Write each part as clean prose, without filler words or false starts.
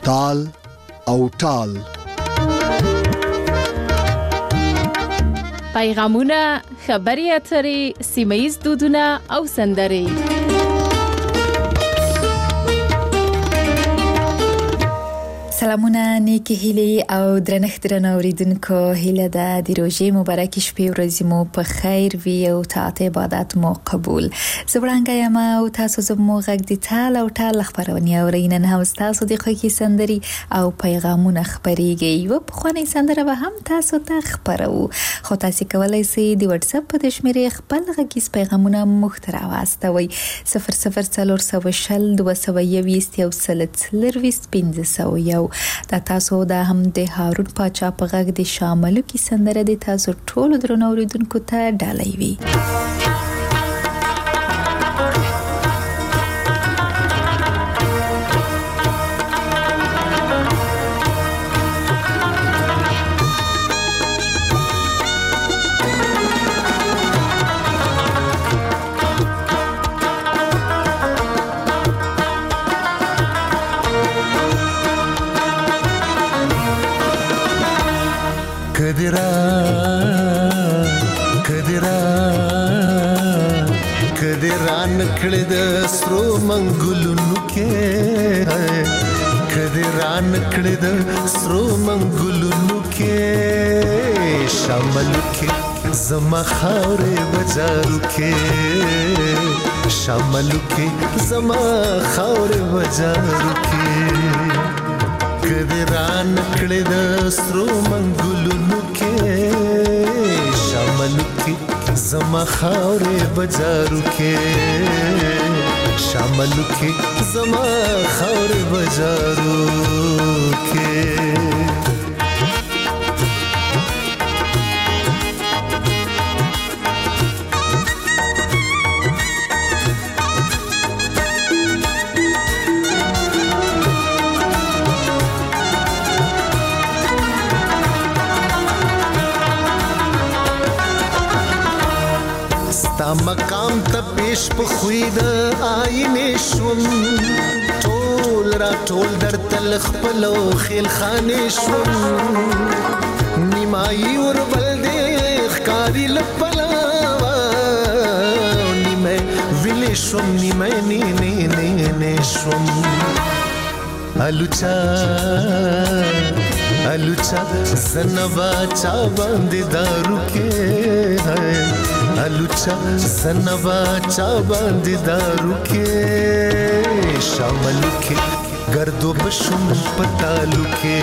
تال او ټال. پیغامونه، خبري اترې، سیمه‌ییز دودونه او سندرې. سلامونه، نیکی هیلې او درنښت درنو اوریدونکو، هیله ده د روژې مبارکې شپې ورځې مو په خیر وي او طاعت عبادت مو قبول. زه وړانګه یم او تاسو زموږ غږ د تال او ټال خبرونه اورئ. نن هم تاسو د خوښۍ سندرې او پیغامونه خپرېږي. یوه پخوانۍ سندره به هم تاسو ته خپرو، خو تاسو کولی شئ د واتس اپ په شمیرې خپل غږیز پیغامونه موږ ته راواستوئ. 00402221 دا تاسو دا هم د هارون پاچا په غږ د شاملو کې سندره د تاسو ټولو درنو اوریدونکو ته ډالۍ وي. کدران کړه د سرو منګلونو کې، کدران کړه د سرو منګلونو کې، شامل کې زما خاورې بازارو کې، شامل کې زما خاورې بازارو کې، کدران کړه د سرو منګلونو کې، شامل کې زما خاورې بازارو کې، شامل کې زما خاورې بازارو کې. ستا مقام ته پیش په خوی د آینې شوم، ټول را ټول در تل خپلو خیل خانې شوم، نیمایي وربل دې ښکاري لپلاوه، نیمه ویلې شوم نیمه نه شوم. الوچا الوچا زنبا چا باندې دارو کې، الوچا زنبا چا باندې دارو کې، شاملو کې گردو بشم پتالو کې،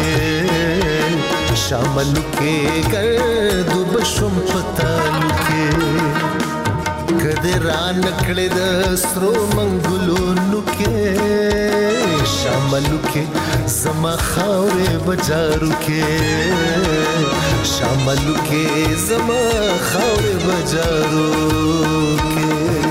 شاملو کې گردو بشم پتالو کې، کدران کړه د سرو منګلونو کې، شاملو کې زما خاورې بازارو کې، شاملو کې زما خاورې بازارو کې.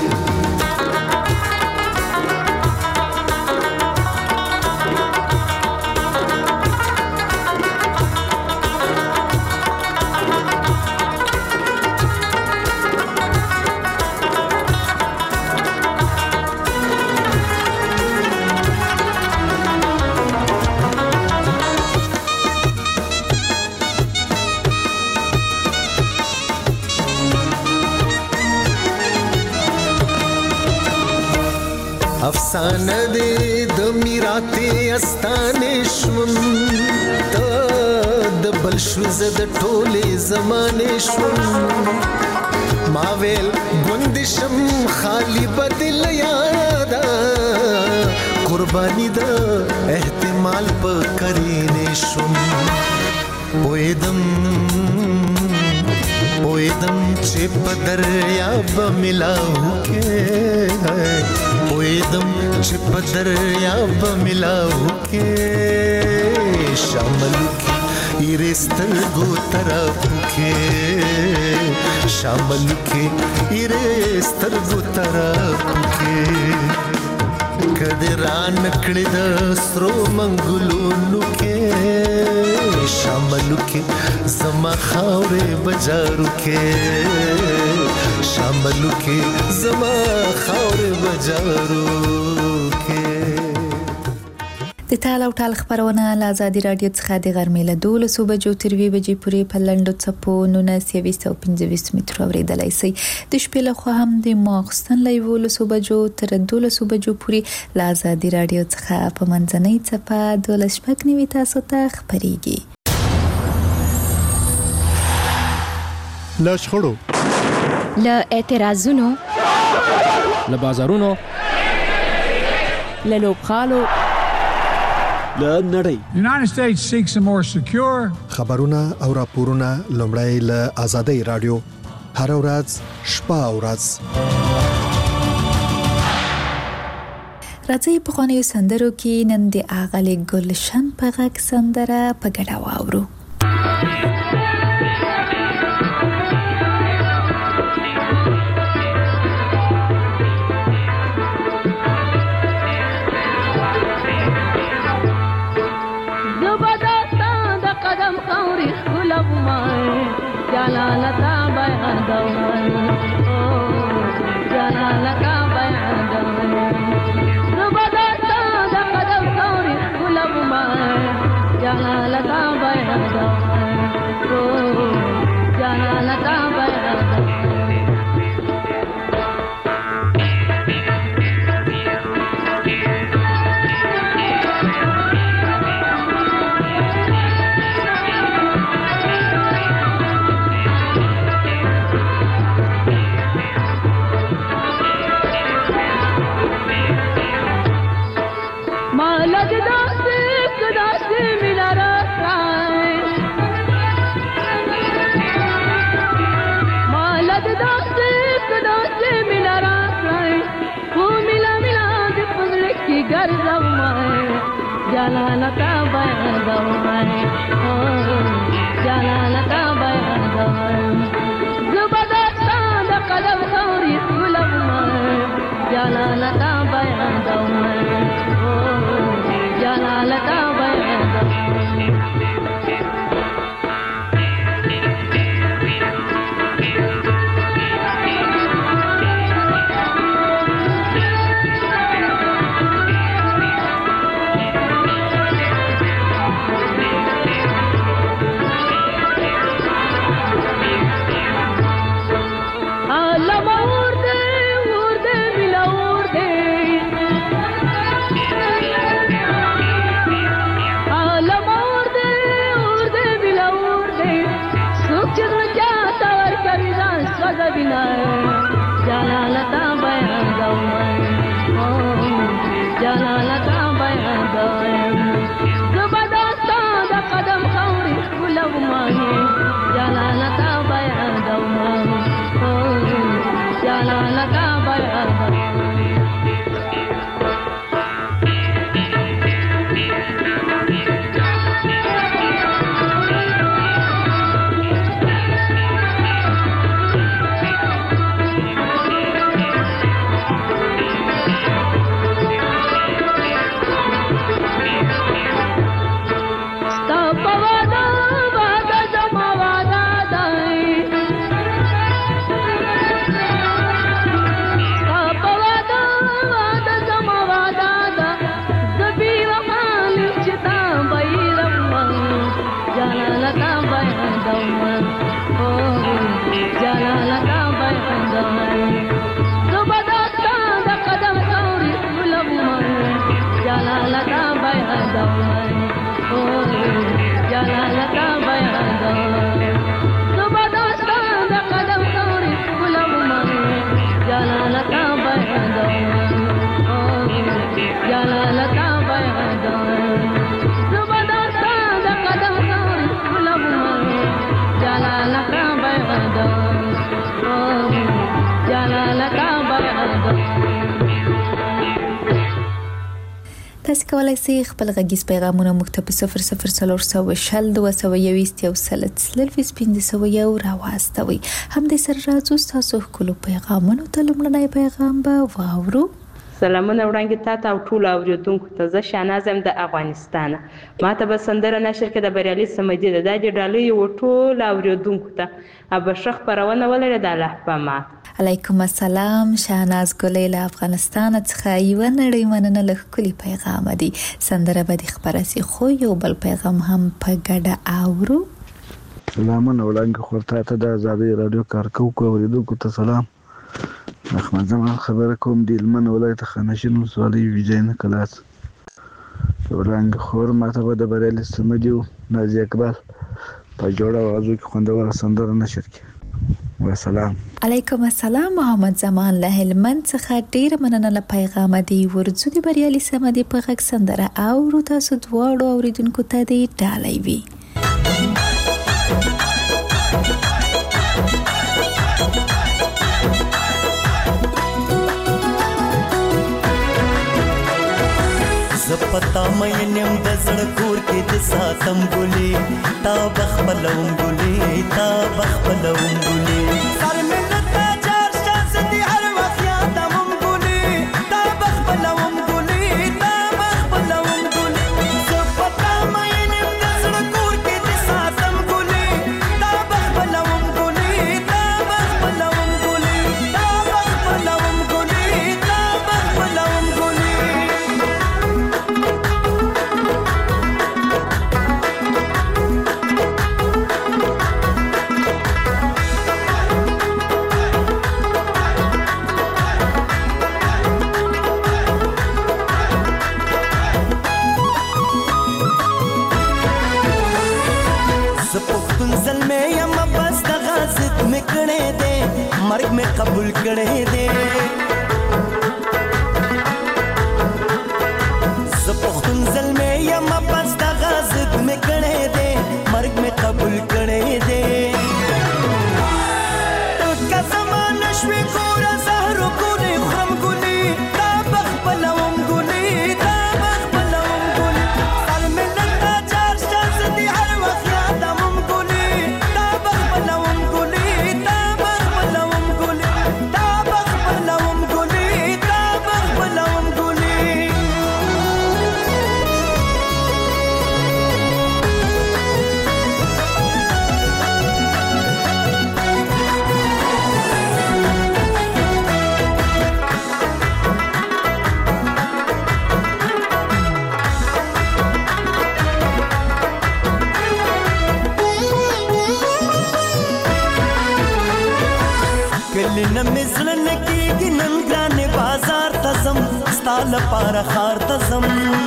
افسانه دې د میراته استانې شوم، د بل شو زه د ټولې زمانې شوم، ما ویل ګوندې شم خالی بدل یاده، قرباني د احتمال په کرینې شوم، پویدم چې په دریاب ملاو کې، پویدم چې په دریاب ملاو کې، شامل کې ایرسترګو طرف کې، شامل کې ایرسترګو طرف کې، کدران کړه د سرو منګلونو کې، شاملو کې زما خاورې بازارو کې، شاملو کې زما خاورې بازارو کې. د د تال او ټال خبرونه له ازادي رادیو څخه د غرمې له 12 بجو تر 2 بجې پورې په لنډو څپو 1925 مترو اورېدلای شئ. د شپې له خوا هم د ماخستن له 11 بجو تر 12 بجو پورې له ازادي رادیو څخه په منځنۍ څپه 12 تاسو ته خبرېږي. له شخړو، له اعتراضونو، له بازارونو، له لوبغالو، له نړۍ. The United States seeks a more secure. خبرونه او راپورونه لومړی له ازادي رادیو هر ورځ شپه او ورځ. راځي په خوانیو سندرو کې نن د اغلې ګلشن په غږ سندره په ګډه واورو. جلالتا بیان دوان جلالتا بیان دوان زبادتا دا قدم ثوری غلب مان جلالتا بیان دوان جلالتا بیان دوان جلالتا بیان دوان جلالتا بیان دوان زبادتا دا قدم ثوری غلب مان جلالتا بیان دوان جلالتا بیان دوان جلالتا بیان دوان جلالتا بیان دوان زبادتا دا قدم خوری غلب مانی جلالتا بیان دوان جلالتا بیان دوان تاسو کولای شئ خپل غږیز پیغامونه موږ ته په 004022 راواستوي. هم دې سره راځو تاسو خپل پیغامونه ته لمړنی پیغام به واورو. سلامونه وړاندې تاسو او ټول اوریدونکو ته زه شانازم د افغانستان. ماته به سندره نشر کې د بریالي سمدي د دې ډالۍ و ټول اوریدونکو ته ابشخ پرونه ولر د الله په ما. علیکم السلام. شاهناز ګلې له افغانستان څخه یو نړۍ مننه له کلی پیغام دی. سندره به د خبره سي خو یو بل پیغام هم په ګډه اورو. سلامونه وړاندې خورته ته د آزادۍ رادیو کارکونکو اوریدونکو ته سلام. احمد زمان خبره کوم د هلمند ولایت خانشین ولسوالۍ ویجاینه کلاس. وړاندې خور ماته به د بریالي سمدي نازي اقبال په جوړه اوازو کې خوندوره سندره نشر کړي. والسلام. علیکم السلام. محمد زمان له هلمند څخه ډیر مننه له پیغام دی. ورځو د بریالي سمدي په غږ سندره اورو. تاسو دواړو اوریدونکو ته دی ډالۍ وي. زپتا مې نیم د زړه کور کې د ساتم ګلې تا بخبلوم ګلې تا بخبلوم ګلې سر مې لتا چار شاس دي هر وخت یادم ګلې تا بخبلوم ګلې تا بخبلوم ګلې زپتا مې نیم د زړه کور کې د ساتم ګلې تا بخبلوم ګلې تا بخبلوم ګلې تا بخبلوم ګلې تا بخبلوم ګلې مرگ میں قبول کرے دے زپختون ظلمے یا مپس دا غازد میں کرے دے مرگ میں قبول کرے دے کا زمان شوی کورا زهرو گولی خرم گولی تا بخبلوم گولی تا بخبلوم گولی سر ملتا چار شاز دی هر وقت یادمم گولی تا بخبلوم گولی تا بخبلوم گولی تا بخبلوم گولی تا بخبلوم گولی کلنه مزلن کیږي نن ګرانه بازار تزم ستاله پار خار تزم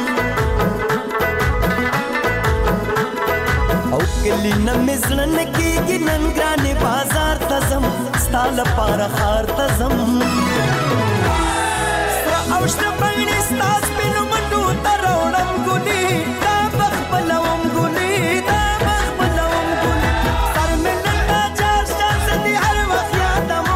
او کلنه مزلن کیږي نن ګرانه بازار تزم ستاله پار خار تزم سر اوشته پاینې ستاس پینو منډو تروړم ګونی تا بخبلوم ګونی تا بخبلوم ګونی سر مې نن چار شاز دي هر وخت یادم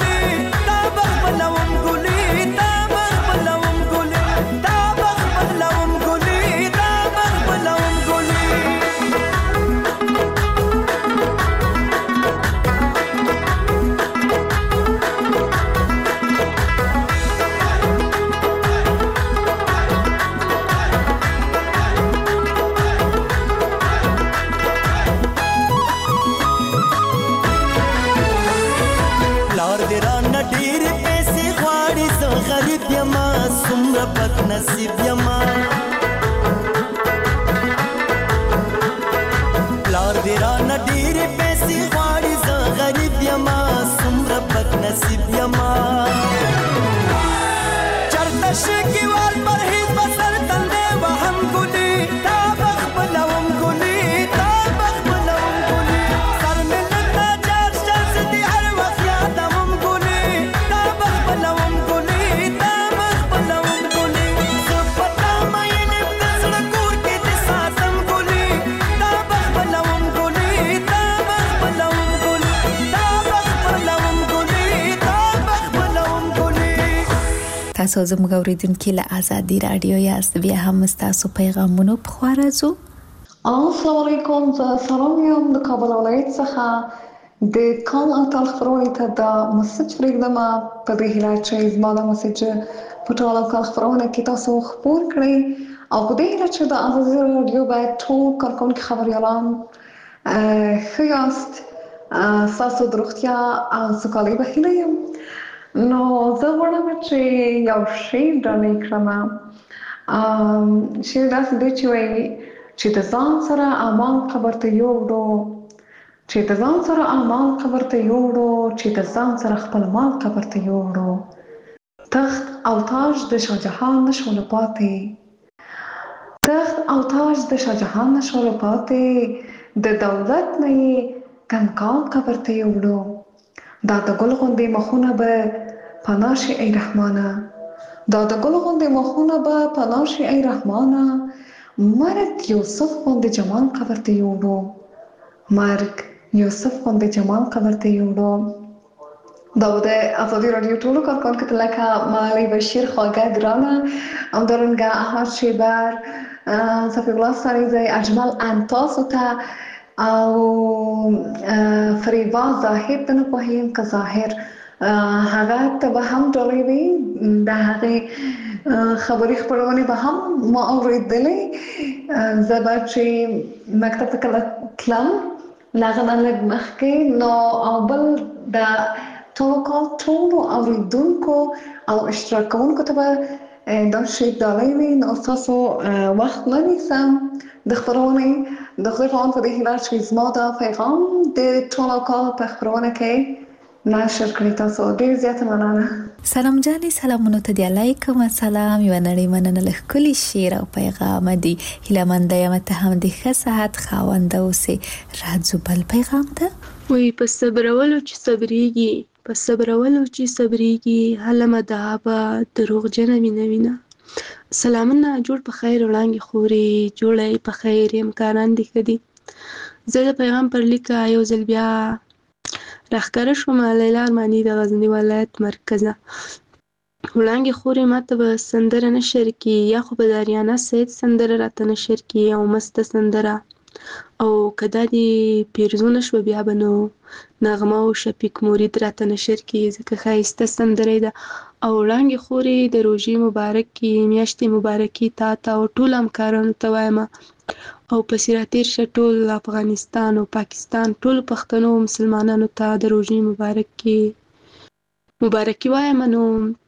نصیب یما پلار دی را نډیر پیسې غواړي زه غریب یما څومره بد نصیب یما چرته شګي وال پر هیڅ بسر تندې وهم ګونی تا بخبلوم ګونی تا بخبلوم ګونی سر مې لتا چار شاز دي هر وخت یادمم ګونی تا بخبلوم ګونی تا بخبلوم ګونی تاسو زموږ اوریدونکو له آزادۍ رادیو یاست. بیا هم تاسو پیغامونه په خوا راځو. السلام علیکم. زه سلام یم د کابل ولایت څخه د کال او تاریخ خبرونه ته د مسج پرېږدم په دې هیله چې زما د مسج په ټول کال خبرونه کې تاسو خبر کړئ او په دې هیله چې د آزادۍ رادیو باید ټول کارکونکي خبریالان ښه یاست. ستاسو د روغتیا او سوکالۍ په هیله یم. نو زه غواړم چې یو شعر ډالۍ کړم. شعر داسې دی چې وایي چې د ځان سره اعمال قبر ته یوړو، چې د ځان سره اعمال قبر ته یوړو، چې د ځان سره خپل مال قبر ته یوړو. تخت او تاج د شاهجهان نشول پاتې، تخت او تاج د شاهجهان نشول پاتې، د دولت نه یې کنکال قبر ته یوړو. دا د ګل غوندې مخونه به پناه شي ای رحمانه، دا د ګل غوندې مخونه به پناه شي ای رحمانه. مرګ یوسف غوندې جمال قبر ته یوړو، مرګ یوسف غوندې جمال قبر ته یوړو. دا به د ازادي راډیو ټولو کارکوونکو ته لکه ملالۍ بشیر، خواږه ګرانه، همدارنګه احمد شیبر، صفی الله سریزی، اجمل انتاسو ته او فریبا زاهد ته نه پوهېږم که ظاهر هغه ته به هم ډالۍ وي. د هغې خبري خپرونې به هم ما اورېدلې. زه به چې مکتب ته کله تلم له هغه نه لږ مخکې، نو او بل د ټولو اورېدونکو او اشتراک کوونکو ته به دا شی ډالۍ وي. نو ستاسو وخت نه نیسم د خپرونې. د خدای پامان په دې هیله چې زما دا پیغام د ټولو کال په خپرونه کې نشر کړي. تاسو ډېر زیاته مننه. سلام جانې، سلامونو ته دی علیکم السلام. یو نړۍ مننه له ښکلي شعر او پیغام دی. هیله منده یم ته هم د ښه صحت خاونده اوسې. راځو بل پیغام ته. وی په صبرولو چې صبرېږي، په صبرولو چې صبرېږي، هله مدعا دروغجنه مینه وینه. سلامونه، جوړ په خیر وړانګې خورې، جوړی په خیر امکانان دې ښه دي. زه د پیغام پر لیکه یو ځل بیا راښکاره شومه. لیلا ارماني د غزني ولایت مرکزه. وړانګې خورې ماته به سندره نشر کي، یا خو به د اریانا سید سندره راته نشر کي، او مسته سندره. او که دا دې پیرزونه شوه بیا به نو نغمه او شفیق مرید راته نشر کي، ځکه ښایسته سندره ده. او وړانګې خورې د روژې مبارکې میاشتې مبارکې تا ته او ټولو همکارانو ته وایم، او پسې راتېر شه ټول افغانستان او پاکستان ټولو پښتنو او مسلمانانو ته د روژې مبارکي وایم. نو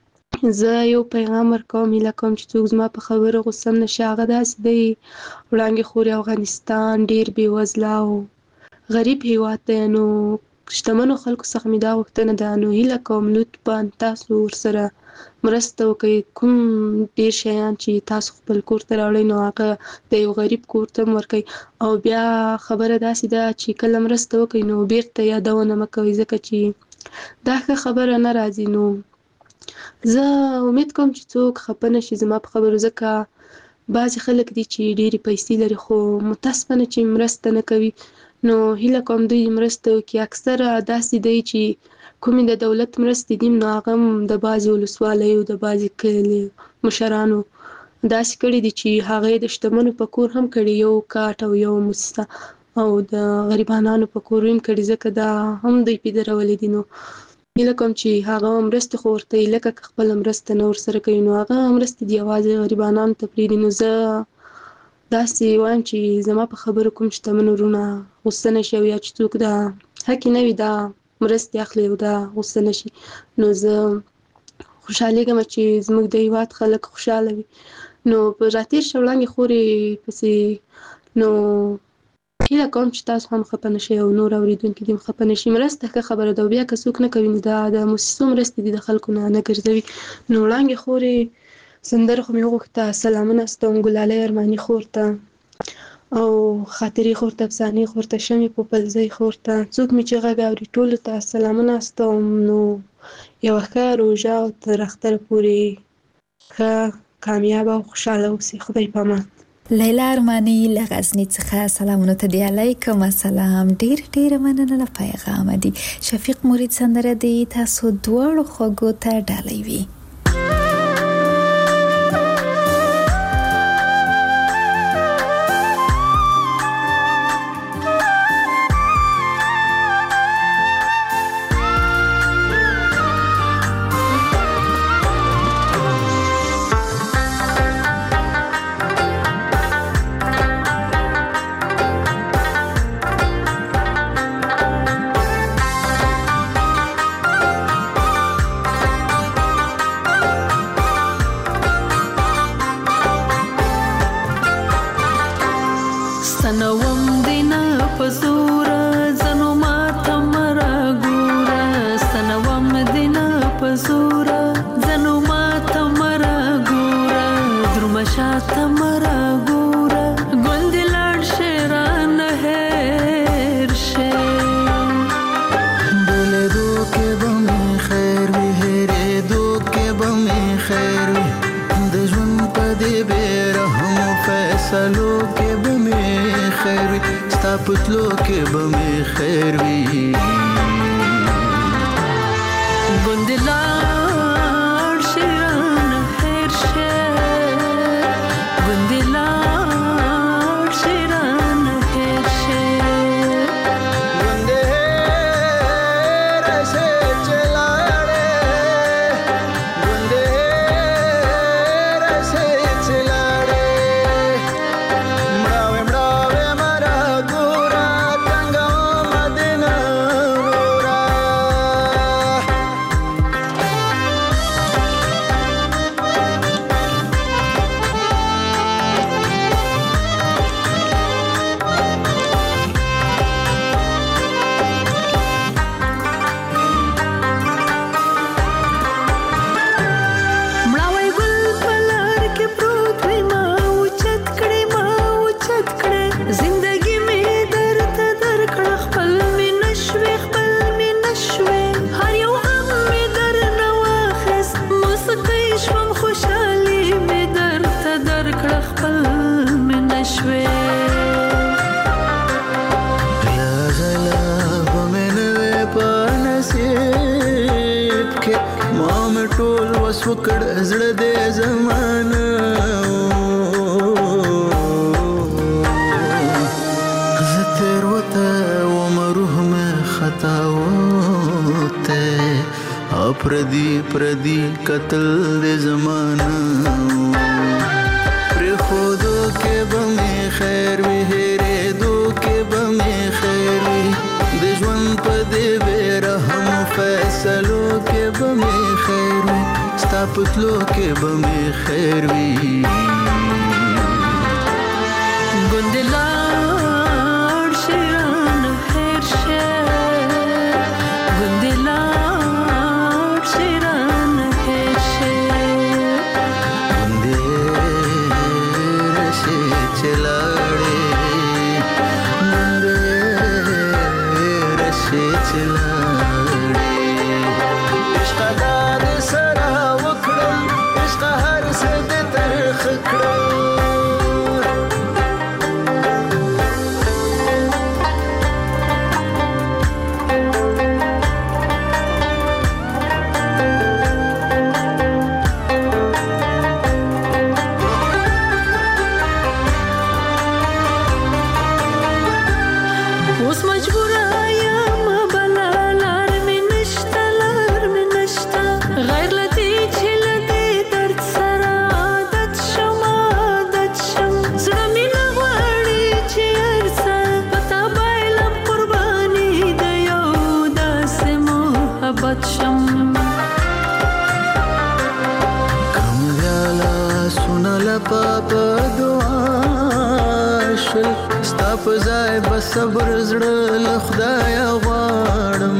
زه یو پیغام ورکوم، هیله کوم چې څوک زما په خبره غوسه هم نشي. هغه داسې دی، وړانګې خورې افغانستان ډېر بېوزله او غریب هېواد دی. نو شتمنو خلکو څخه مې دا غوښتنه ده، نو هیله کوم لطفا تاسو ورسره مرسته وکړئ. کوم ډېر شیان چې تاسو خپل کور ته راوړئ نو هغه د یو غریب کور ته هم ورکړئ. او بیا خبره داسې ده چې کله مرسته وکړئ نو بیرته یادونه مه کوئ، ځکه چې دا ښه خبره نه راځي. نو زه امید کوم چې څوک خفه نشي زما په خبرو، ځکه بعضې خلک دي چې ډېرې پیسې لري خو متاسفانه چې مرسته نه کوي. نو هیله کوم دوی مرسته وکړي. اکثره داسې دی چې کومې د دولت مرستې دي نو هغه هم د بعضې ولسوالیو د بعضې کلیو مشرانو داسې کړي دي چې هغه یې د شتمنو په کور هم کړي، یو کاټ او یو موسسه، او د غریبانانو په کور هم کړي، ځکه دا هم دوی پیدرولي دي. نو هیله کوم چې هغه مرستې خو ورته وي، لکه که خپله مرسته نه ورسره کوي نو هغه مرستې دي یوازې غریبانانو ته پرېږدي. نو زه داسې وایم چې زما په خبرو کوم شتمن وروڼه غوسه نشي، او یا چې څوک دا حقې نه وي دا مرستې اخلي او دا غوسه نشي. نو زه خوشحالېږم چې زموږ د هېواد خلک خوشحاله وي. نو په راتېر شه وړانګې خورې پسې نو هیله کوم چې تاسو هم خفه نشئ او نور اورېدونکي دې هم خفه نشي. مرسته ښه خبره ده، او بیا که څوک نه کوي نو دا د موسسو مرستې دي، د خلکو نه ګرځوي. نو وړانګې خورې سندره خو مې وغوښته، سلامونه ستوم ګلالۍ ارماني خور ته، او خاطرې خور ته، افسانې خور ته، شمې پوپلزۍ خور ته، څوک مې چې غږ اوري ټولو ته سلامونه ستوم. نو یوه ښه روژه او تر اختره پورې ښه کامیابه او خوشحاله اوسئ. خدای پامان. لیلا ارماني له غزني څخه سلامونه ته دی علیکم السلام. ډېر مننه له پیغام دی. شفیق مرید سندره دی تاسو دواړو خوږو ته ډالۍ وي. ستنوم دینا پزورا زنو ماته مرا ګورا ستنوم دینا پزورا زنو ماته مرا ګورا درما شاته مرا ګورا ګوند لاړ شیران هر شه بله دو کې به خیر وي هره دو کې به خیر وي د ژوند په دې بیرحم فیصلو کې به خیر وي ستا پتلو کې به خیر وي ګوند لاړ شیران هر شه ګوند لاړ شیران هر شه ګوند راسه چلاړې ګوند راسه چلاړې مړاوې مړاوې مرا ګورا څنګه مدینه ګورا مړاوی ګل په لار کې پروت وي ما اوچت کړې زندګي مې درته درکړه خپل مې نشوې هر یو غم مې درنه واخیست موسیقۍ شوم خوشحالي مې درته درکړه خپل مې نشوې غلا به مې نه وې په نصیب کې ما مې ټول وس وکړ زړه دې زمانه زه تېروته وم روح مې خطا وته او پردي قتل دې زمانه پرېښودو کې به مې خیر وي هېرېدو کې به مې خیر وي د ژوند په دې بېرحم فیصلو کې به مې خیر وي ستا پتلو کې به مې خیر وي ګوند لاړ شیران هر شه ګوند لاړ شیران هر شه ګوند راسه چلاړې ګوند راسه چلاړې عشق دا دې سره وکړم عشق هر څه دې ترخ کړم اوس مجبوره یم بله لار مې نشته غیر له دې چې له دې درد سره عادت شم زړه مې نه غواړي چې هر څه په تا بایلم قرباني د یو داسې محبت شم کمزالا سونا لپا په دعا شل ستا په ځای به صبر زړه له خدایه غواړم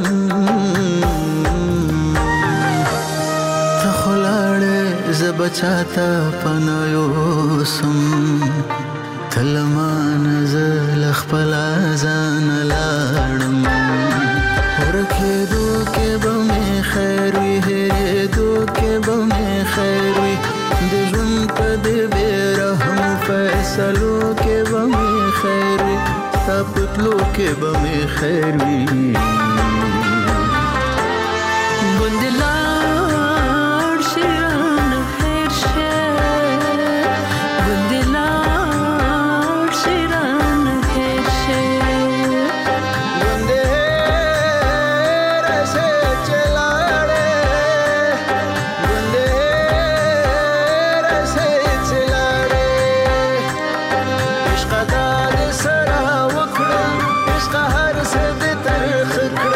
ته خو لاړې زه به چاته پناه یوسم ته له مانه زه له خپله ځانه لاړم ورکېدو کې به مې خیر وي هېرېدو کې به مې خیر وي د ژوند په دې بېرحم فیصلو کې به مې خیر وي ستا پتلو کې به مې خیر وي ګوند لاړ شیران هر شه ګوند لاړ شیران هر شه ګوند راسه چلاړې ګوند راسه چلاړې عشق دا دې سره وکړم عشق هر څه دې ترخ کړم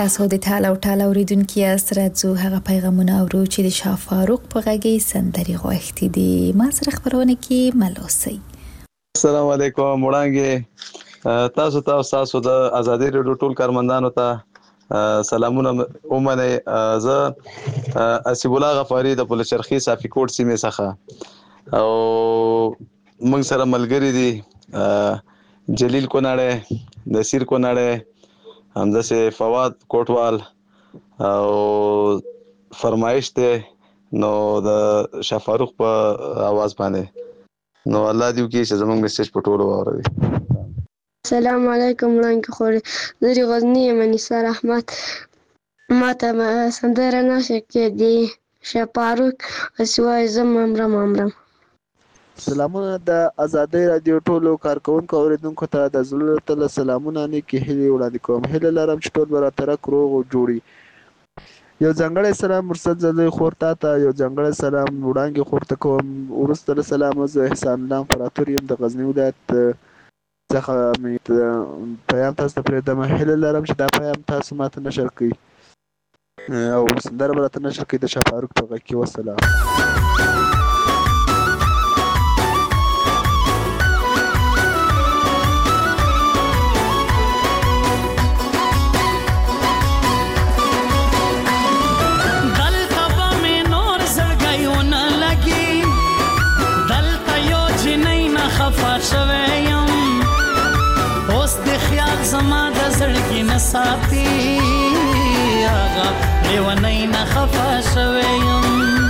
تاسو د ټال او ټال اوریدونکو سره ځو هغه پیغامونه اورو چې د شاه فاروق په غږی سندري غوښتي دي. ما سره خبرونه کې ملوسي. السلام علیکم وړاندې تاسو د ازادي رادیو ټول کارمندانو ته سلامونه اومنه. زه اسیب الله غفاری د پلچرخي صافي کوټ سیمه څخه او موږ سره ملګری دي جلیل کوناړه، نصیر کوناړه، همزه سے فواد کوټوال او فرمایش ته نو د شاه فاروق په आवाज باندې نو الله دې وکړي چې زموږ میسج په ټولو واوري. السلام علیکم وړاندې خوري زری غزنی منیسر احمد ماته سندره نشه کې دی شاه فاروق اسوای زم امرم. سلامونه د ازادي رادیو ټولو کارکونکو اوریدونکو ته د زړه تل سلامونه نه کې هلي وړاندې کوم. هله لرم چې ټول براتره کروغ جوړي. یو ځنګړی سلام مرسد زلي خورتا ته یو ځنګړی سلام وړاندې خورته کوم. ورسته سلام زه احسان الله امپراتوریم د غزنی ولایت څخه پیام تاسو ته پرېږدم. هله لرم چې دا پیام تاسو ماته نشر کړئ او سندره براته نشر کړئ د شاه فاروق په غږ کې. والسلام. شویم اوس د خیال زما د زړګي نه ساتي هغه لیونی نه خفه شویم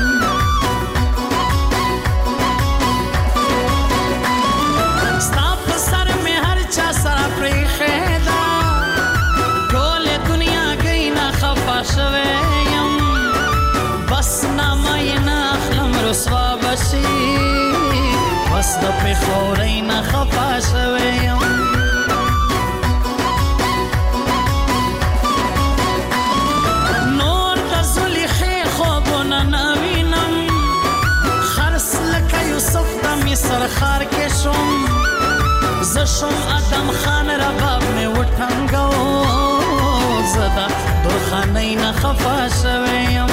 ستا په سر مې هر چا سره پرېښې ده ټولې دنیا گئی نه خفه شویم بس نامه یې نه اخلم رسوا بشي بس د پېښورۍ نه خفه شویم نور د زلیخې خوبونه نه وینم خرس لکه یوسف د مصر ښار کې شوم زه شوم ادم خان رباب مې وټنګو زه د درخانۍ نه خفه شویم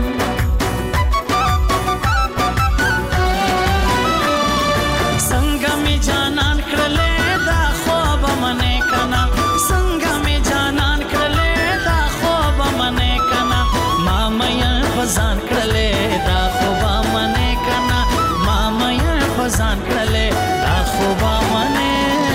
ځان کړلې دا خوبه منې کنه ما مې ځان کړلې دا خوبه منې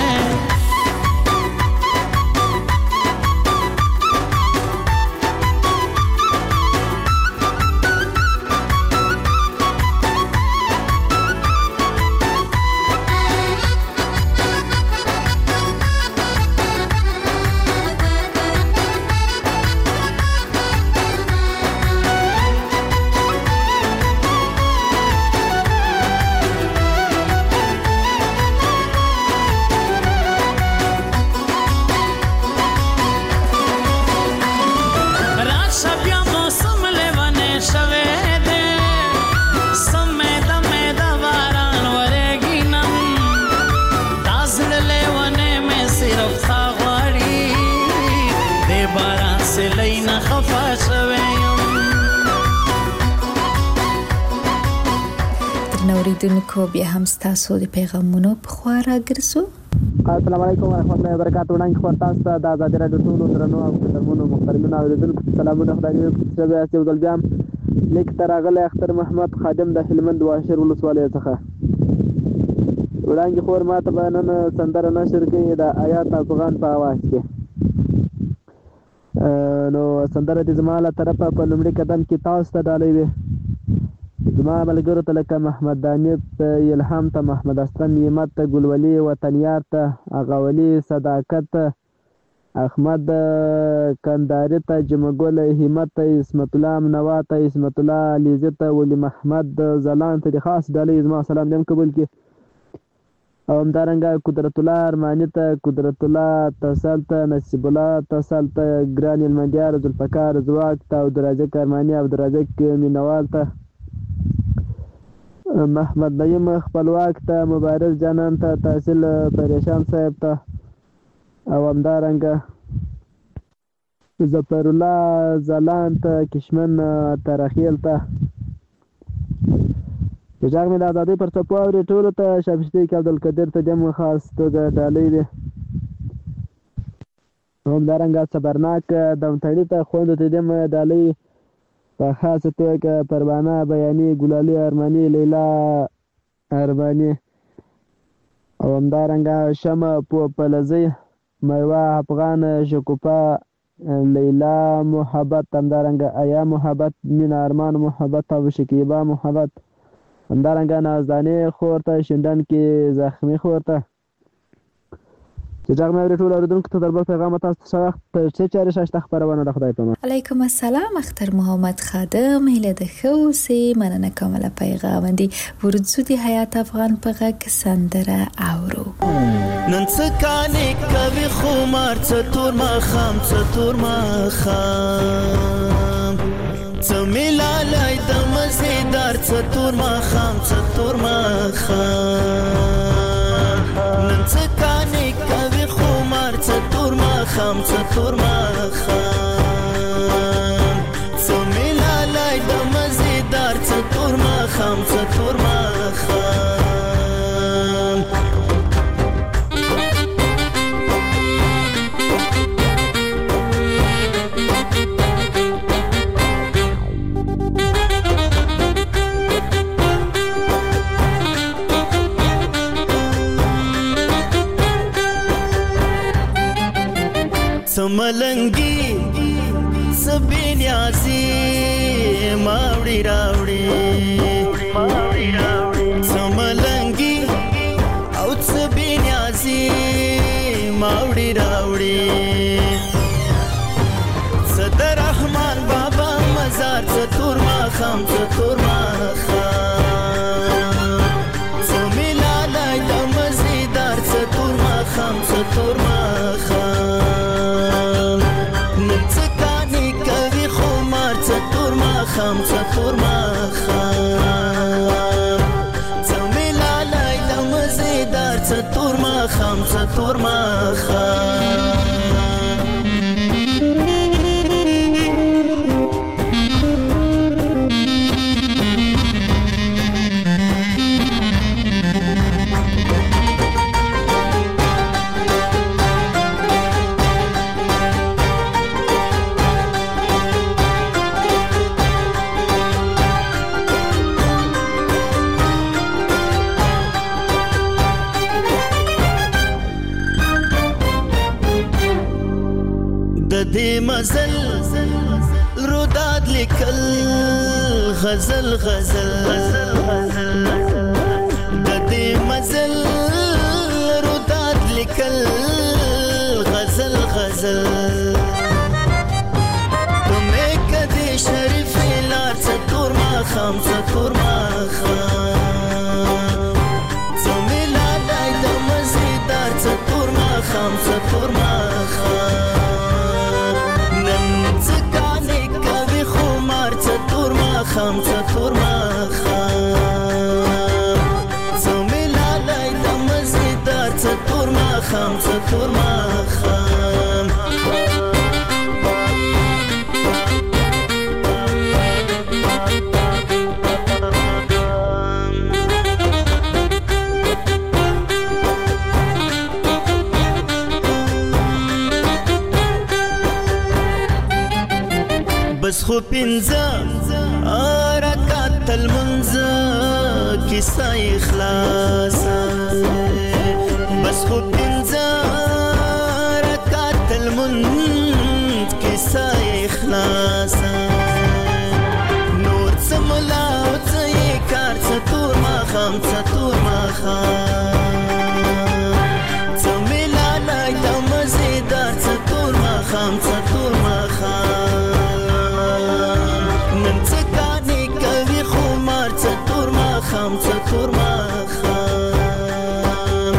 اوریدونکو بیا هم ستاسو د پیغامونو په خوا راګرځو. السلام علیکم ورحمۃ اللہ وبرکاتہ. وړاندې خبر تاسو ته د ازادي رادیو ټولو درنو او محترمو محترمینو اوریدونکو سلامونه. خدای دې وکړي چې تاسو ول بیا لیک تر راغله اختر محمد خادم د هلمند واشر ولسوالۍ څخه. وړاندې خبر ماته بیان سندره نشر کړي د آیات افغان په आवाज کې نو سندره د زماله طرفه په لومړي قدم کې تاسو ته ډالۍ وي زما ملګرو ته لکه محمد دانیب ته الهام ته محمد اسلم یمت ته ګلولي وطنیار ته اغاولي صداقت احمد کنداري ته جمګل همت ته اسمت الله منوا ته اسمت الله علیزه ته ولی محمد زلان ته خاص ډالۍ زما سلام دم قبول کی او همدارنګه قدرت الله ارمانی ته قدرت الله تصل ته نصیب الله تصل ته ګران المندیار ذوالفقار زواک ته او درجه کرمانی او درجه مینوال ته محمد نعیم خپلواک ته مبارز جانان ته تحصیل پریشان صاحب ته او همدارنګه ظفرالله ځلاند ته کشمن ترخیل ته چې غږ مې د ازادۍ پر څپو اوري ټولو ته شابستی عبدالقدیر ته هم خاص توګه ډالۍ دی همدارنګه صبرناک دمتړي ته خویندو ته هم ډالۍ په خاصه توګه پروانه بیاني ګلالي ارماني لیلا ارماني او همدارنګه شمع پلزی میوه افغان شکوفه لیلا محبت همدارنګه ایا محبت مینا ارمان محبت او شکیبا محبت همدارنګه نازدانې خور ته شندن کې زخمی خور ته چې غږ مې اوري ټول اوریدونکو ته در بل پیغام تاسو ته وخت چې چارې شاشته خبرونه د خدای په امان. علیکم السلام اختر محمد خادم هیله د ښه اوسې مننه کوم له پیغام دی ورځو دی حیات افغان په غږ سندره اورو نن څه کانې کوي خمار څه تور ماښام څه تور ماښام څه ملالای د مزیدار څه تور ماښام څه تور ماښام نن څه کانې کوي خمار څه تور ماښام څه تور ماښام څه ملالای د مزیدار څه تور ماښام څه تور ماښام سملنگی سبینیازی ماوڑی راوڑی سملنگی او سبینیازی ماوڑی راوڑی صدر رحمان بابا مزار ستور ماخام ستور ماخام سمیلالای دمزیدار ستور ماخام ستور ماخام خام څتور ماخام څملالای د مزیدار څتور ماخام څتور ماخام دی مزل روداد لیکل غزل غزل د دې مزل روداد لیکل غزل غزل تمه کدي شریف لار څتور ماخام څتور ماخام څملالای د مزیدار څتور ماخام څتور ماخام خام څتور ماخام څملالای د مزیدار څتور ماخام څتور ماخام بس خو پنځه رکعت المنځ کیسه اخلاص بس خو پنځه رکعت المنځ کیسه اخلاص نور څه ملا او څه کار څه تور ماښام څه تور ماښام څه ملالای د مزیدار څه تور ماښام څه تور ماښام خام څتور ماخام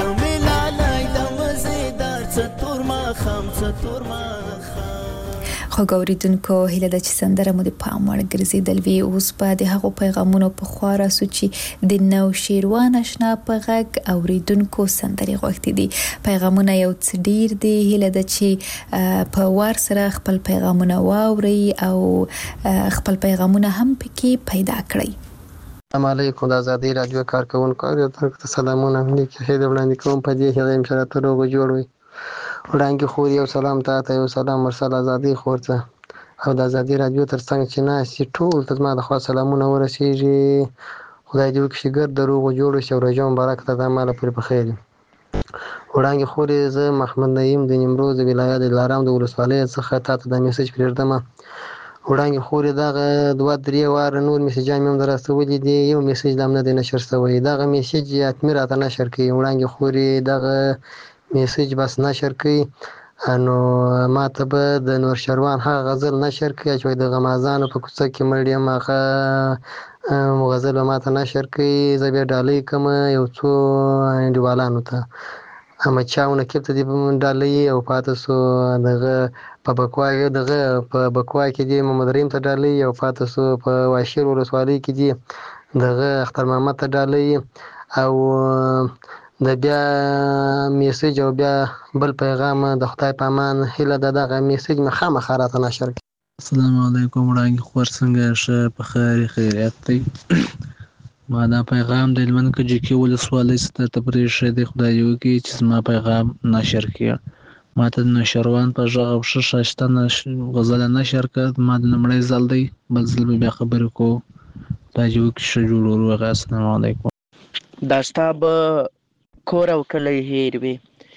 څملالای د مزیدار څتور ماخام څتور ماخام خوږ اوریدونکو هیله ده چې سندره مو د پام وړ ګرځېدل وي. اوس به د هغو پیغامونو په خوا راسو چې د نوشیروان اشنا په غږ اوریدونکو سندرې غوښتي دي. پیغامونه یو څه ډیر دي، هیله ده چې په وار سره خپل پیغامونه واوري او خپل پیغامونه هم پکې پیدا کړئ. السلام علیکم، د آزادۍ رادیو کارکونکو اوریدونکو ته سلامونه. لیکي هیله وړاندې کوم په دې هیله انشاء الله ته روغ جوړ وي. وړاندې خو یو سلام ته یو سلام مرسل آزادۍ خور ته او د آزادۍ رادیو ترڅنګ چې ناستې ټول ته زما د خوا سلامونه ورسیږي. خدای دې وکړي چې ګرد د روغ جوړ شي او روژه مبارک ته د ماله پورې په خیر. وړاندې خورې زه محمد نعیم د نیمروز ولایت دلارام د ولسوالۍ څخه تاسو د میسج پرېږدم. وړاندې خورې دغه 2-3 واره نور میسجان مې هم درستولي دي، یو میسج لا هم نه دی نشر شوی. دغه میسج حتمي راته نشر کړئ. وړاندې خورې دغه میسج بس نشر کړئ، نو ما ته به د نورشروان هغه غزل نشر کړئ چې د غمازانو په کوڅه کې مړ یم، هغه غزل به ما ته نشر کړئ. زه بیا ډالۍ کوم یو څو انډیوالانو ته، احمدشاه نقیب ته دې ډالۍ او پاتې سو دغه په بکوا کې دې محمد رحیم ته ډالۍ او پاتې سو په واشیر ولسوالۍ کې دې دغه اختر محمد ته ډالۍ او د بیا میسج او بیا بل پیغام د خدای په امان. هیله ده دغه میسج مې خامخا راته نشر کړي. السلام علیکم وړاندې خور څنګه ښه په خیریت دی. ما دا پیغام د هلمند کجکي ولسوالۍ څخه درته پرېښی دی. خدای دې وکړي چې زما پیغام نشر کړي. ما ته د نوشیروان په غږ او ښه ښایسته غزل نشر کړ. ما د لومړی ځل دی، بل ځل به بیا خبرې کوو. خدای دې وکړي ښه جوړ وروغه. السلام علیکم. دا ستا به کور او کلی هیر وي،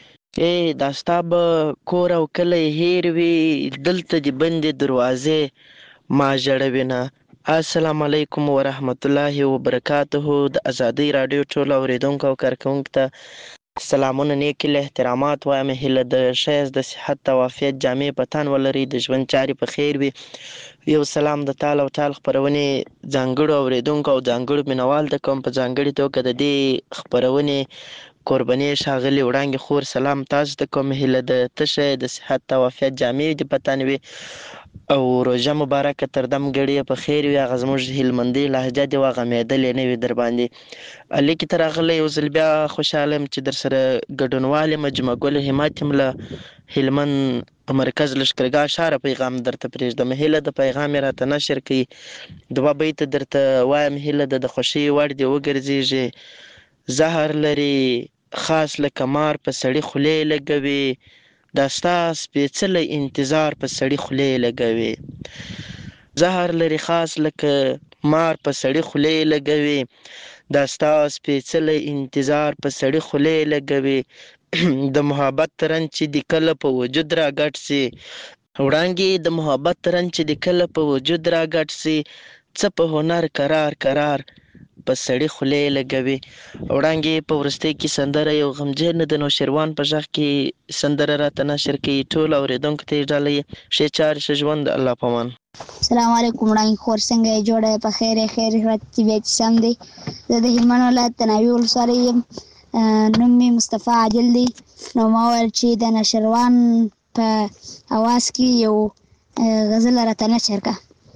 دا ستا به کور او کلی هیر وي، دلته دې بندې دروازې ما ژړوینه. السلام علیکم ورحمت الله وبرکاته. د آزادۍ راډیو ټول اوریدونکو او کارکونکو ته سلامونه، نیک احترامات وایم. هیله د ښایست د صحت او عافیت جامې په تن ولري، د ژوند چارې په خیر وي. یو سلام د تال او تال خپرونې ځانګړو اوریدونکو او ځانګړو مینوال ته کوم. په ځانګړې توګه د دې خپرونې قرباني ښاغلي وړانګې خور سلام تاسو ته کوم. هیله د تشه د صحت او عافیت جامې دې په تن وي او روژه مبارکه تر دم ګړې په خیر وي. هغه زموږ هلمندۍ لهجه دې وغمېدلې نه وي در باندې. لیکې ته راغلی یو ځل بیا خوشحاله یم چې در سره ګډونوال یم. جمعه ګل همت یم له هلمند مرکز لښکرګاه ښاره پیغام درته پرېږدم. هیله د پیغام یې راته نشر کړي. 2 بیته درته وایم. هیله د خوښۍ وړ دې وګرځېږي. زهر لري خاص لکه مار په سړي خولې لګوي، دا ستا سپېڅلی انتظار په سړي خولې لګوي. زهر لري خاص لکه مار په سړي خولې لګوي، دا ستا سپېڅلی انتظار په سړي خولې لګوي. د محبت رنګ چې د کله په وجود را ګډ سي، وړانګې د محبت رنګ چې د کله په وجود را ګډ سي، څه په هنر قرار قرار په سړي خولې لګوي. وړانګې په وروستۍ کې سندره یو غمجن د نوشیروان په غږ کې سندره راته نشر کوي. ټول اورېدونکو ته یې ډالۍ. ښې چارې ښه ژوند. الله پامان. السلام علیکم وړانګې خور څنګه یې جوړه په خیر طبیعت سم دی. زه د هلمند ولایت تناوي ولسوالۍ یم. نوم مې مصطفی عادل دی. نو ما ویل چې د نوشیروان په اواز کې یو غزل راته نشر کړه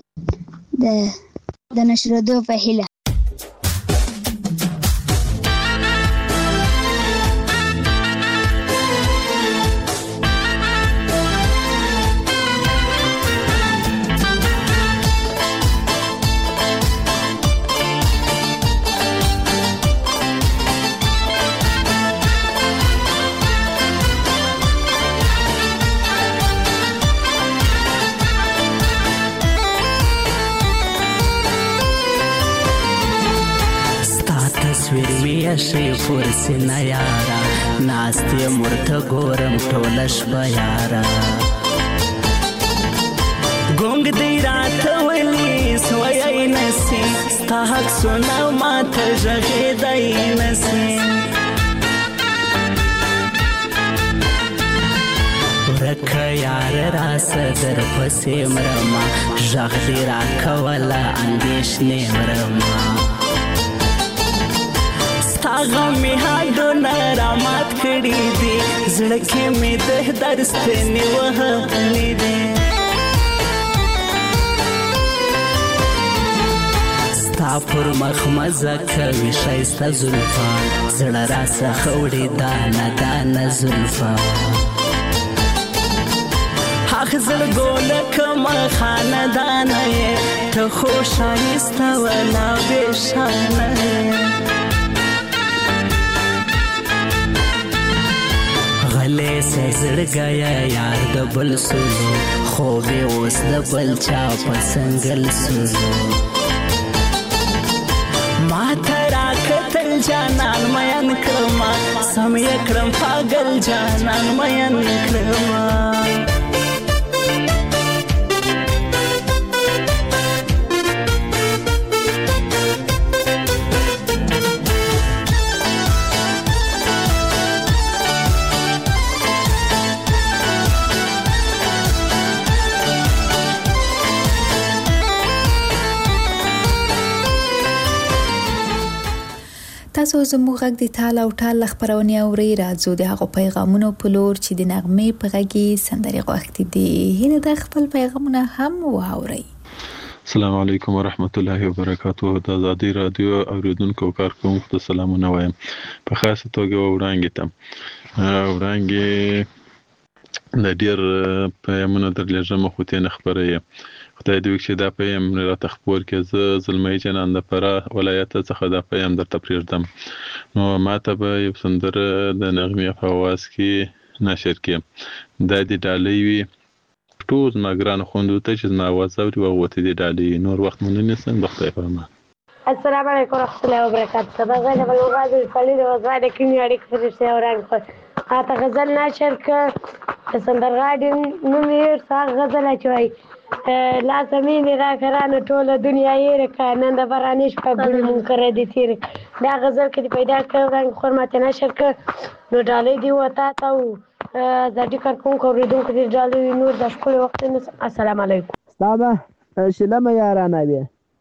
د نشرېدو په هیله. شي فرسنه یارا ناستې مرته ګورم ټوله شپه یارا ګونګ دی راته ویلي سوی نسي ستا حق سونه ماته غږېدی نسي ورکه یار راسه در پسې مرمه غږ دې راکوله اندېښنې مرمه غمې هډونه رامات کړي دي زړه کې مې د درد ستنې وهلې دي پر مخ مزه کوي ښایسته زلفا زړه راڅخه وړي دانه دانه زلفا حق زړګو لکه خاندانه یې ته خو ښایسته ولا بېشانه غلې سه زړګیه یار د بل سولو خوب یې اوس د بل چا په څنګل سولو ما ته راکتل جانان مین کړما سم یې کړم پاگل جانان مین کړما تاسو زموږ غږ د تال او ټال خبرونه اوري راځو د هغه پیغامونو په لور چې د نغمې په غږی سندري غوښتي دي هله د خپل پیغامونه هم واوري. السلام علیکم ورحمت الله وبرکاته. د آزادی رادیو اوریدونکو کارکونکو ته سلامونه وایم. په خاصه توګه وړاندې د ډیر پیغامونه درلېږم خو ته نه خبرې خدای دې وکړي دا پیغام راته خبر کې زه زلمی جنان د فراه ولایت څخه دا پیغام درته پرېږدم. نو ماته به یو سندره د نغمې په आवाज کې نشر کړم. دا د ډالۍ وي ټول ما ګران خوندو ته چې ما आवाज اوري وغوته دي ډالۍ نور وخت مونږ نه سم بخته فهمه. السلام علیکم ورحمۃ اللہ وبرکاتہ. بغیر بلوغات الفلید وزاده کینی اړیک فرشته اوران خو اته غزل نشر ک سندرغاډي نوم یې ساغ غزل اچوي لا زمین را کرانه ټوله دنیا یې رکانه د برانش په ګل منکر دي تیر دا غزل کې پیدا کړم خرمت نشر ک نو ډالې دی وتا تا زادي کارکون کوریدونکو دې ډالې نور د خپل وخت السلام علیکم. ستابه شلمه یارانه وي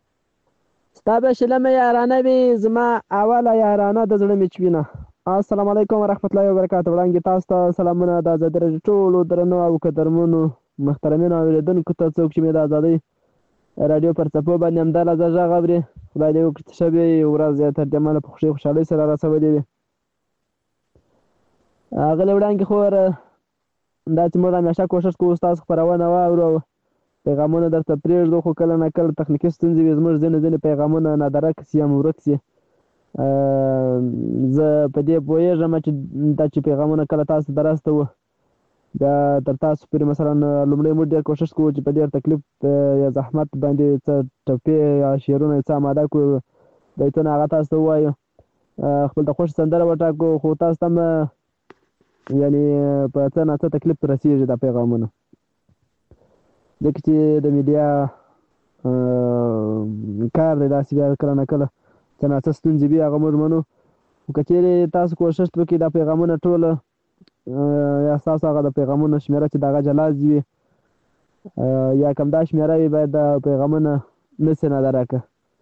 زما اوله یارانه د زړه میچوینه. السلام علیکم ورحمت الله وبرکاته. وړاندې تاسو ته سلامونه د آزادۍ رادیو ټولو درنو او قدرمنو محترمینو اوریدونکو ته څوک چې مې د آزادۍ رادیو پر څپو باندې همدغه غږ اوري خدای دې وکړي چې شبې ورځ تر جماله په خوشحالۍ سره راسولې وي. هغه وړاندې خو دا چې موږ همیشه کوشش کوو تاسو خبرونه واورو پیغامونه درته پرېږدو خو کله نه کله تخنیکي ستونزې وي زموږ ځینې پیغامونه نادرک سي یا ورک سي. زه په دې پوهېږم چې دا چې پیغامونه کله تاسو درسته وو دا تر تاسو پورې مثلا لومړی موږ ډېر کوشش کوو چې په ډېر تکلیف یا زحمت باندې څه ټپې یا شعرونه څه اماده کړو بیتونه هغه تاسو ته ووایو خپل د خوښ سندره وټاکو خو تاسو ته هم یعنې په څه نه څه تکلیف رسېږي دا پیغامونه ځکه چې د میډیا کار دی داسې بیا کله نه کله څه نه څه ستونزې وي هغه موږ منو خو که چېرې تاسو کوشش وکړئ دا پیغامونه ټوله یا ستاسو هغه د پیغامونو شمېره چې د هغه جلاز وي یا کم دا شمېره وي باید دا پیغامونه نسي نادرکه.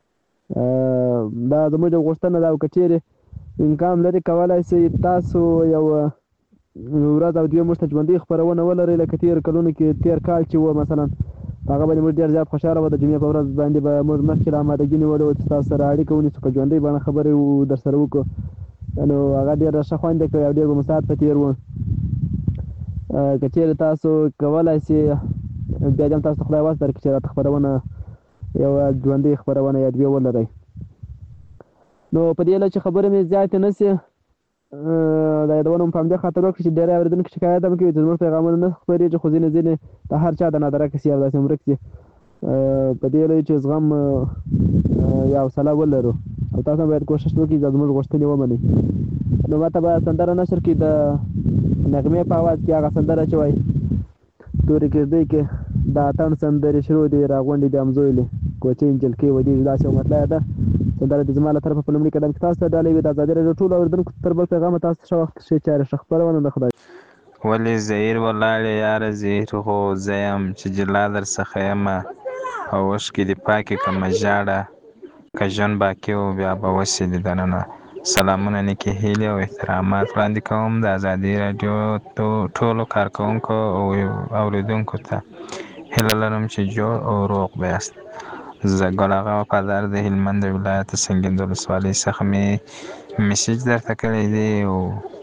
دا زموږ یو غوښتنه ده او که چېرې امکان لري کولی شئ تاسو یو ورځ او دوې موږ ته ژوندۍ خپرونه ولرئ لکه تېر کلونو کې تېر کال چې و مثلا هغه باندې موږ ډېر زیات خوشحاله وو د جمعې په ورځ باندې به موږ مخکې له امادګي نیولې وه چې تاسو سره اړیکه ونیسو په ژوندۍ بڼه خبرې در سره وکړو نو هغه ډېره ښه خوند یې کړی او ډېر به مو ساعت په تېر و. که چېرې تاسو کولی شئ بیا دې هم تاسو ته خدای وس درکړي چې راته خپرونه یوه ژوندۍ خپرونه یا دوې ولرئ. نو په دې چې خبرې مې زیاتې نه شي دا یادونه مو په همدې خاطر وکړي چې ډېری اورېدونکي شکایت هم کوي چې زموږ پیغامونه نه خپرېږي خو ځینې د هر چا د نادرکه سي او داسې ورک سي. په دې چې زغم یا حوصله ولرو او تاسو هم باید کوشش وکړئ چې زموږ غوښتنې ومنئ. نو ماته به سندره نشر کړي د نغمې په اواز کې هغه سندره چې وایي تورې کېږدۍ کې د اتڼ سندرې شروع دي راغونډې دي همزویلې کوچۍ نجلکۍ ودېږي داسې یو مطلع ده سندره د زما له طرفه په لومړي قدم کې تاسو ته ډالۍ وي د ازادۍ راډیو ټولو اورېدونکو تر بل پیغامه تاسو ته ښه وخت ښې چارې ښه خپرونه د خدای. ولې زهیر ولاړې یاره زهیر خو زه یم چې جلا در څخه یمه او اوښکې دې پاکې کړمه ژاړه که ژوند باقي و بیا به وسې دې دننه. سلامونه نیکې هیلې او احترامات وړاندې کوم د ازادۍ راډیو ټولو کارکوونکو او اورېدونکو ته هیله لرم چې جوړ او روغ به یاست. زه ګل آغا وفادار د هلمند ولایت سنګین د ولسوالۍ څخه مې میسیج درته کړی دی او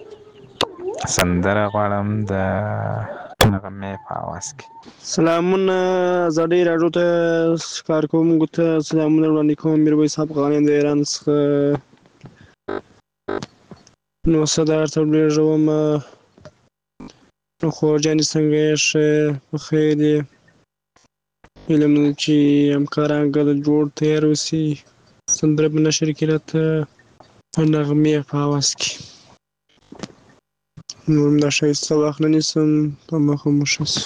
سندره غواړم د نغمې په اواز کې. سلامونه ازادۍ راډیو ته کارکوونکو ته سلامونه وړاندې کوم. میرویس افغانان د ایران څخه نو صدا ورته ولېږوم. نو خورجانې څنګه یې ښه په خیر یې؟ علم چې همکاران ګډ جوړ تیار اوسي سندره به نشر کړي راته نغمې په اواز کې. نور هم دا ښایسته وخت نه نیسم په مخه مو ښه شي.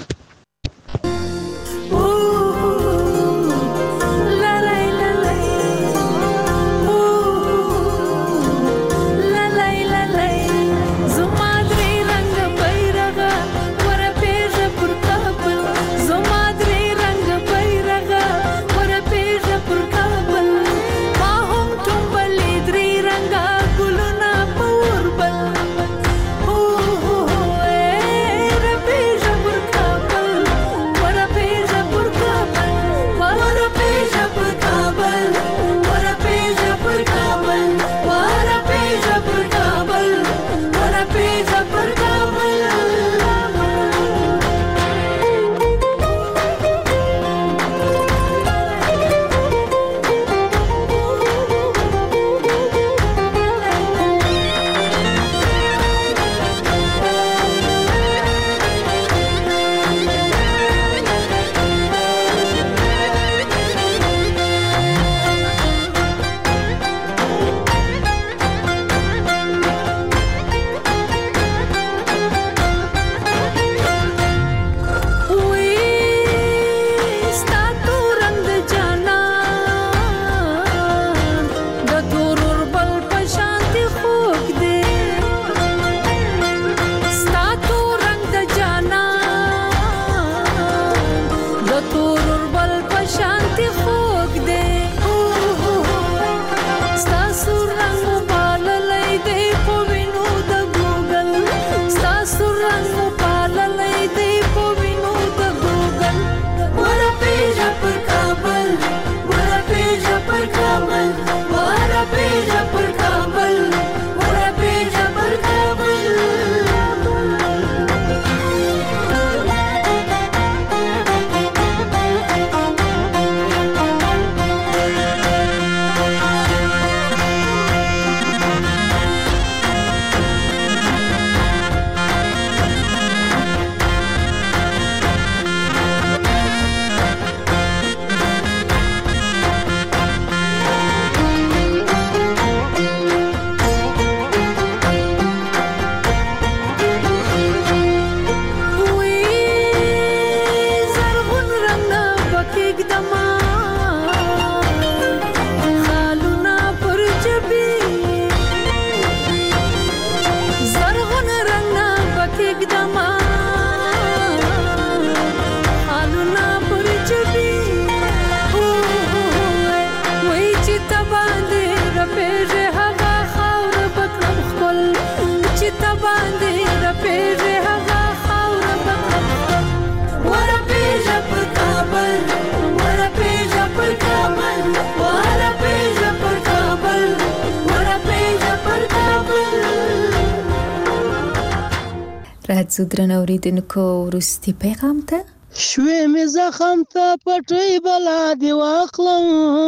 راځو درنو اوریدونکو وروستي پیغام ته. شوې مې زخم ته پټۍ بلا دې واخلم،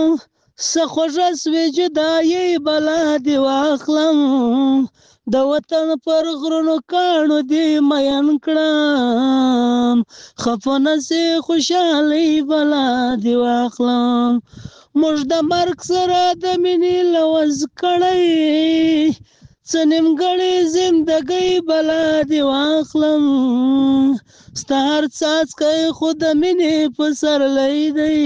څه خوږه سوې جدایۍ بلا دې واخلم، د وطن پر غرونو کاڼو دې مین کړم، خفه نسې خوشحالۍ بلا دې واخلم، موږ د مرګ سره د مینې لوز کړی، څه نیمګړې زندګۍ بلا دې واخلم، ستا هر څاڅکی خو د مینې پسرلی دی،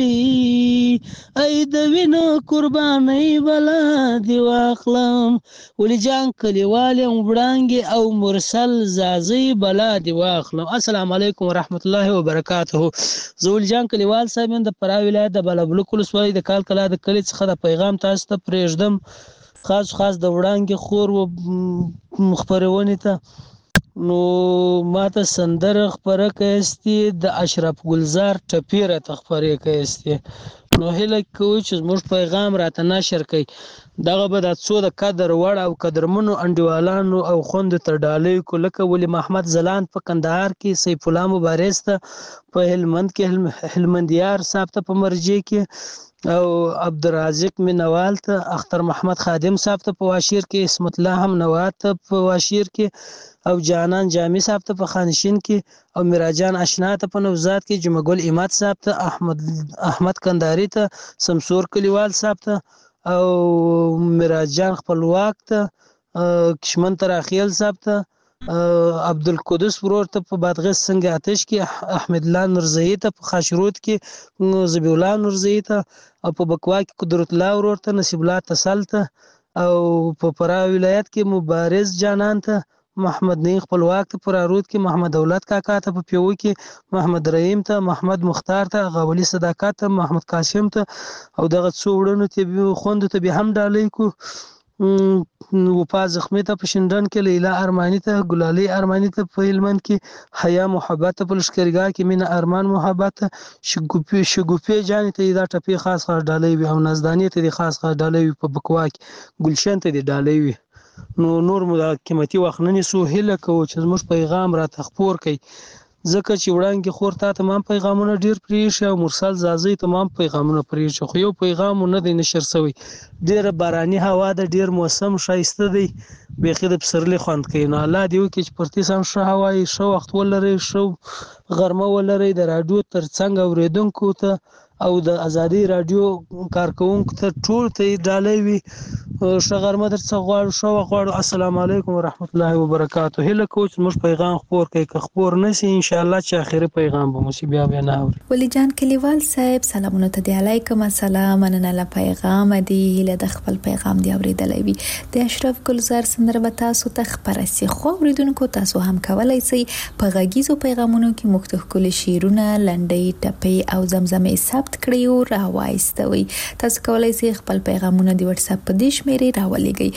ای د وینو قربانۍ بلا دې واخلم، ولی جان کلیوال یم وړانګې او مرسل زازۍ بلا دې واخلم. السلام علیکم ورحمت الله وبرکاته. زه ولی جان کلیوال صاحب یم د فراه ولایت د بالابلوک ولسوالۍ د کال کلا د کلي څخه د پیغام تاسو ته پرېږدم، خاص د وړانګې خور و خپرونې ته. نو ماته سندره خپره کایستی د اشرف ګلزار ټپی راته خپرې کایستی، نو هیله کوو چې زموږ پیغام راته نشر کړئ. دغه به د څو د قدر وړ او قدرمنو انډیوالانو او خوندو ته ډالۍ کو، لکه ولی محمد ځلاند په کندهار کې، سیف الله مبارز ته په هلمند کې، هلمندیار صاحب ته په مرجې کې، او عبدالرازق مینوال ته، اختر محمد خادم صاحب ته په واشیر کې، اسمت الله هم نوات ته په واشیر کې، او جانان جامی صاحب ته په خانشین کې، او میراجان اشنا ته په نوزاد کې، جمعه ګل اماد صاحب ته، احمد کندهاری ته، سمسور کلیوال صاحب ته، او میراجان خپلواک ته، کشمن تراخیل صاحب ته، عبدالقدس ورور ته په بادغیس سنگ آتش کې، احمد الله نورزئی ته په خاشرود کې، ذبیح الله نورزئی ته، او په بکوا کې قدرت الله ورور ته، نصیب الله تسل ته، او په فراه ولایت کې مبارز جانان ته، محمد نعیم خپلواک ته، په رارود کې محمد دولت کاکا ته، په پیو کې محمد رحیم ته، محمد مختار ته، غاولي صداقت ته، محمد قاسم ته، او دغه څو وړونو ته خوندو ته به هم ډالۍ کو. وفا زخمی ته په شینډن کې، لیلا ارمانی ته، ګلالي ارمانی ته په هلمند کې، حیا محبت ته په لښکرګاه کې، مینه ارمان محبت ته، شګوفې جانې ته دا ټپې خاص ډالۍ وي، او نازدانې ته د خاص ډالۍ وي، په بکوا کې ګلشن ته د ډالۍ وي. نو نور مو د قیمتي وخت نه نیسو، هیله کوو چې زموږ پیغام راته خپور کړئ، ځکه چې وړاندې خور تا تمام پیغامونه ډیر پریښي، او مرسل زازی تمام پیغامونه پریښي، خو یو پیغام نه دی نشر شوی. ډیره باراني هوا ده، ډیر موسم ښایسته دی، بیخي د پسرلي خوند کوي. نو الله دې وکړي چې پرتې سم ښه هوا وي، ښه وخت ولرئ، ښه غرمه ولرئ. د راډیو ترڅنګ اورېدونکو ته او د ازادي راډیو کارکونکو ته ټول ته ډالۍ وي. ښه غرمه درڅخه غواړو، ښه وخت غواړو. السلام علیکم ورحمت الله وبرکاتو. هیله کوو چې موږ پیغام خپور کړئ، که خپور نشي ان شاء الله چې اخري پیغام به مو بیا نه اوري. ولی جان کلیوال صاحب سلامونه ته دی، علیکم السلام، مننه له پیغام دی، هیله د خپل پیغام دی اوریدلای وي. د اشرف ګلزار سندره به تاسو ته خبره سي، خو اوریدونکو تاسو هم کولای شئ په غږیزو پیغامونو کې مختلف کلی شعرونه، لنډۍ، ټپې او زمزمې ثبت کړئ او راوایستوئ. تاسو کولای شئ خپل پیغامونه د واتس اپ په دې شمیرې راولېږئ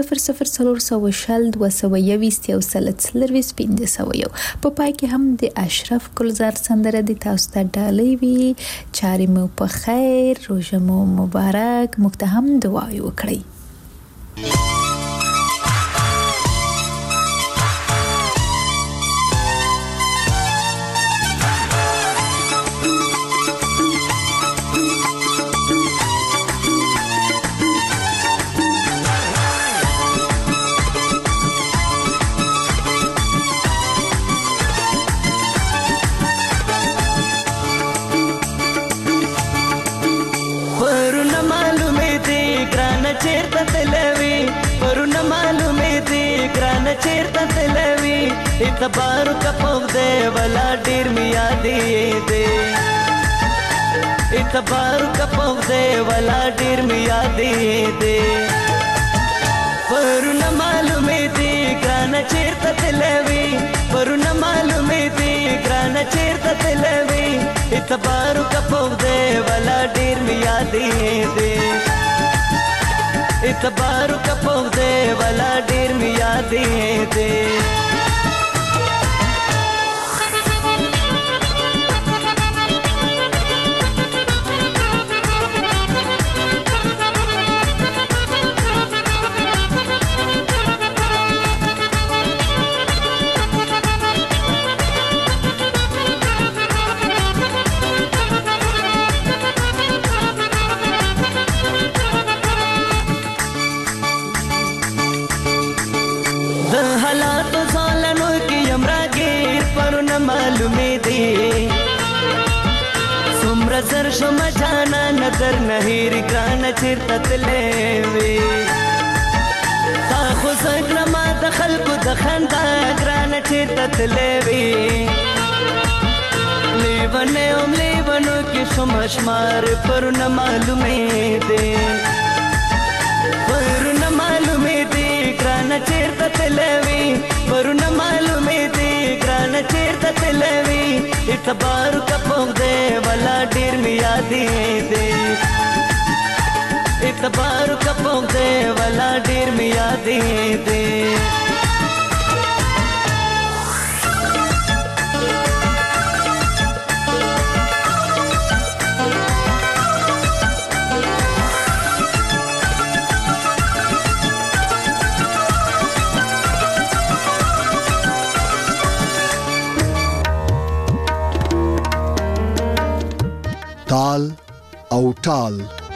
00402021 په پای کې هم د اشرف ګلزار سندره د تاسو ته ډالۍ وي. چارې مو په خیر، روژه مو مبارک، موږ ته هم دعای وکړئ. چیرته تلوي اعتبار کپوغ دې ولا ډیر میا دې دې اعتبار کپوغ دې ولا ډیر میا دې دې پرونه معلومه دې ګران چیرته تلوي پرونه معلومه دې ګران چیرته تلوي اعتبار کپوغ دې ولا ډیر میا دې دې اعتبار کپوغ دے والا ډیر می یادې دے زر شما جانا نظر نهیر گران چیرته تلوي تا خو زکړه ما د خلکو د خندا گران چیرته تلوي لیونه اوم لیونو کې شما شمار پرونه معلومه دي پرونه معلومه دي گران چیرته تلوي پرونه معلومه دي گران چیرته تلوي اعتبار کپوغ دے والا ډیر می یادې دے اعتبار کپوغ دے والا ډیر می یادې دے کال.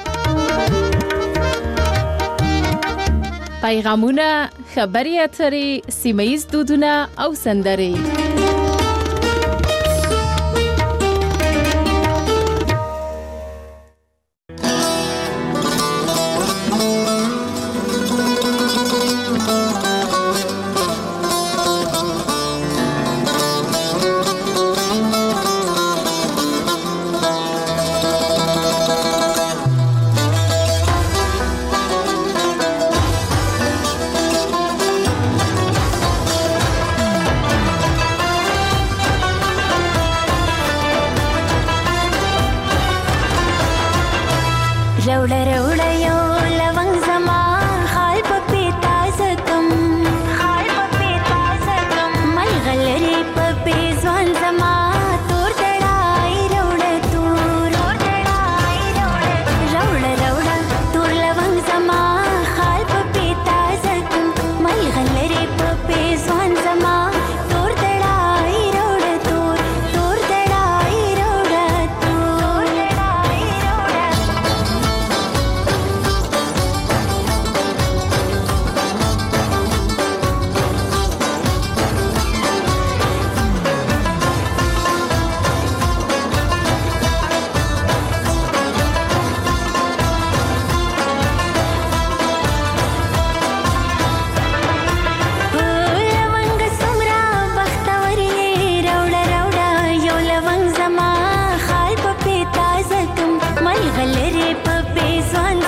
پیغامونه، خبري اترې، سیمه‌ییز دودونه او سندرې. One